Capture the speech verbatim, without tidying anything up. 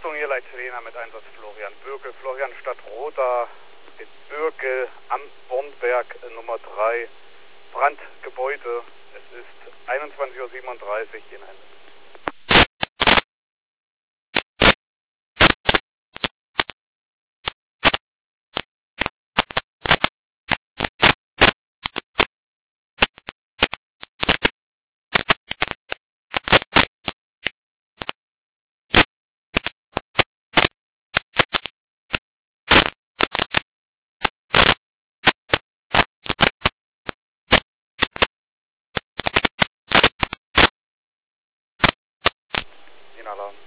Achtung, hier Leitselena mit Einsatz Florian Bürkel. Florian Stadtroda in Bürkel am Bornberg Nummer drei. Brandgebäude. Es ist einundzwanzig Uhr siebenunddreißig in Einsatz. Alarm.